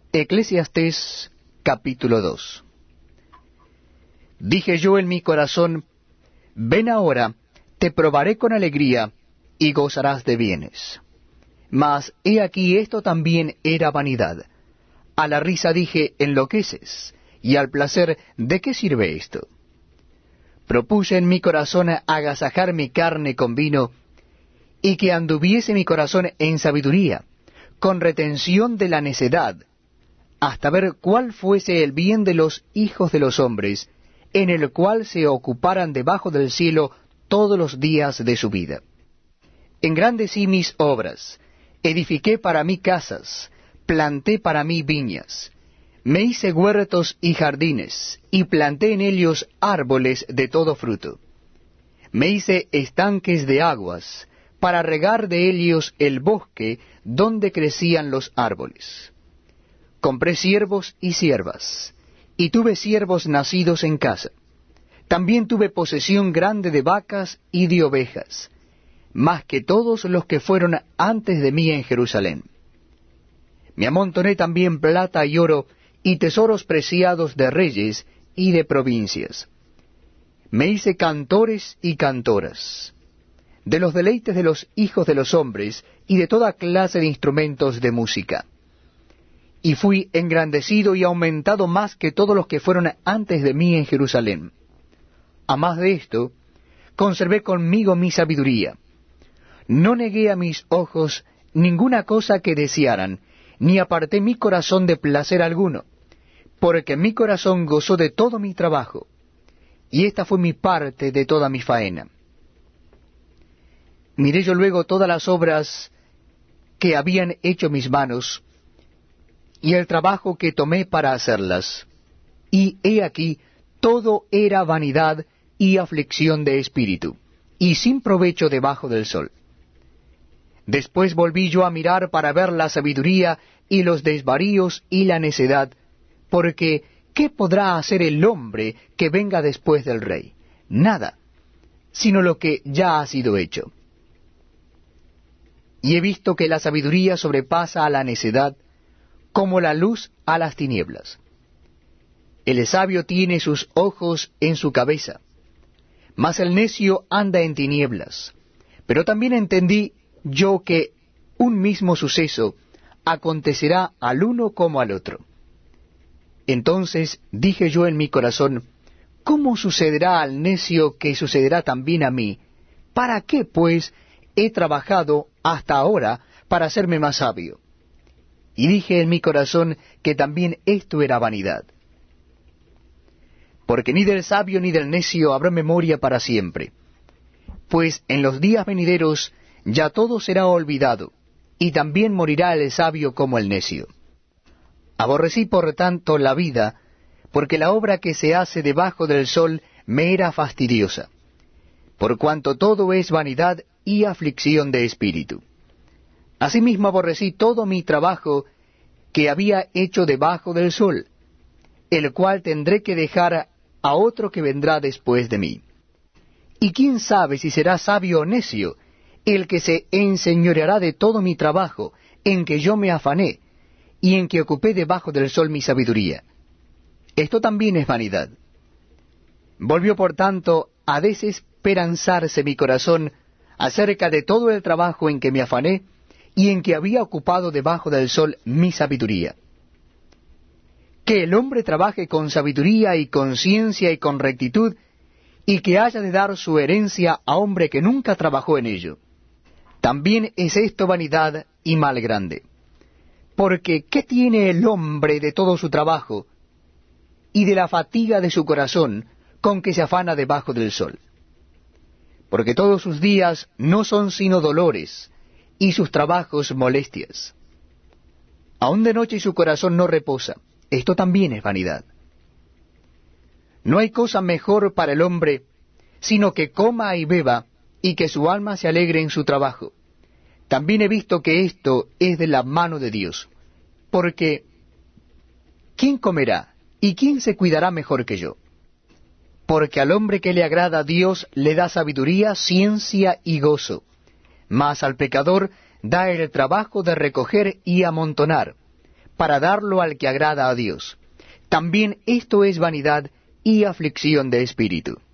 Eclesiastés capítulo 2. Dije yo en mi corazón, ven ahora, te probaré con alegría, y gozarás de bienes. Mas he aquí esto también era vanidad. A la risa dije, enloqueces, y al placer, ¿de qué sirve esto? Propuse en mi corazón agasajar mi carne con vino, y que anduviese mi corazón en sabiduría, con retención de la necedad, hasta ver cuál fuese el bien de los hijos de los hombres, en el cual se ocuparan debajo del cielo todos los días de su vida. Engrandecí mis obras, edifiqué para mí casas, planté para mí viñas, me hice huertos y jardines, y planté en ellos árboles de todo fruto. Me hice estanques de aguas, para regar de ellos el bosque donde crecían los árboles. Compré siervos y siervas, y tuve siervos nacidos en casa. También tuve posesión grande de vacas y de ovejas, más que todos los que fueron antes de mí en Jerusalén. Me amontoné también plata y oro, y tesoros preciados de reyes y de provincias. Me hice cantores y cantoras, de los deleites de los hijos de los hombres, y de toda clase de instrumentos de música. Y fui engrandecido y aumentado más que todos los que fueron antes de mí en Jerusalén. A más de esto, conservé conmigo mi sabiduría. No negué a mis ojos ninguna cosa que desearan, ni aparté mi corazón de placer alguno, porque mi corazón gozó de todo mi trabajo, y esta fue mi parte de toda mi faena. Miré yo luego todas las obras que habían hecho mis manos, y el trabajo que tomé para hacerlas, y he aquí, todo era vanidad y aflicción de espíritu, y sin provecho debajo del sol. Después volví yo a mirar para ver la sabiduría y los desvaríos y la necedad, porque ¿qué podrá hacer el hombre que venga después del rey? Nada, sino lo que ya ha sido hecho. Y he visto que la sabiduría sobrepasa a la necedad, como la luz a las tinieblas. El sabio tiene sus ojos en su cabeza, mas el necio anda en tinieblas. Pero también entendí yo que un mismo suceso acontecerá al uno como al otro. Entonces dije yo en mi corazón, ¿cómo sucederá al necio que sucederá también a mí? ¿Para qué, pues, he trabajado hasta ahora para hacerme más sabio? Y dije en mi corazón que también esto era vanidad. Porque ni del sabio ni del necio habrá memoria para siempre. Pues en los días venideros ya todo será olvidado, y también morirá el sabio como el necio. Aborrecí por tanto la vida, porque la obra que se hace debajo del sol me era fastidiosa, por cuanto todo es vanidad y aflicción de espíritu. Asimismo aborrecí todo mi trabajo que había hecho debajo del sol, el cual tendré que dejar a otro que vendrá después de mí. Y quién sabe si será sabio o necio el que se enseñoreará de todo mi trabajo, en que yo me afané, y en que ocupé debajo del sol mi sabiduría. Esto también es vanidad. Volvió por tanto a desesperanzarse mi corazón acerca de todo el trabajo en que me afané, y en que había ocupado debajo del sol mi sabiduría. Que el hombre trabaje con sabiduría y con ciencia y con rectitud, y que haya de dar su herencia a hombre que nunca trabajó en ello. También es esto vanidad y mal grande. Porque ¿qué tiene el hombre de todo su trabajo, y de la fatiga de su corazón, con que se afana debajo del sol? Porque todos sus días no son sino dolores, y sus trabajos molestias. Aun de noche su corazón no reposa. Esto también es vanidad. No hay cosa mejor para el hombre, sino que coma y beba, y que su alma se alegre en su trabajo. También he visto que esto es de la mano de Dios. Porque ¿quién comerá y quién se cuidará mejor que yo? Porque al hombre que le agrada a Dios le da sabiduría, ciencia y gozo. Mas al pecador da el trabajo de recoger y amontonar, para darlo al que agrada a Dios. También esto es vanidad y aflicción de espíritu.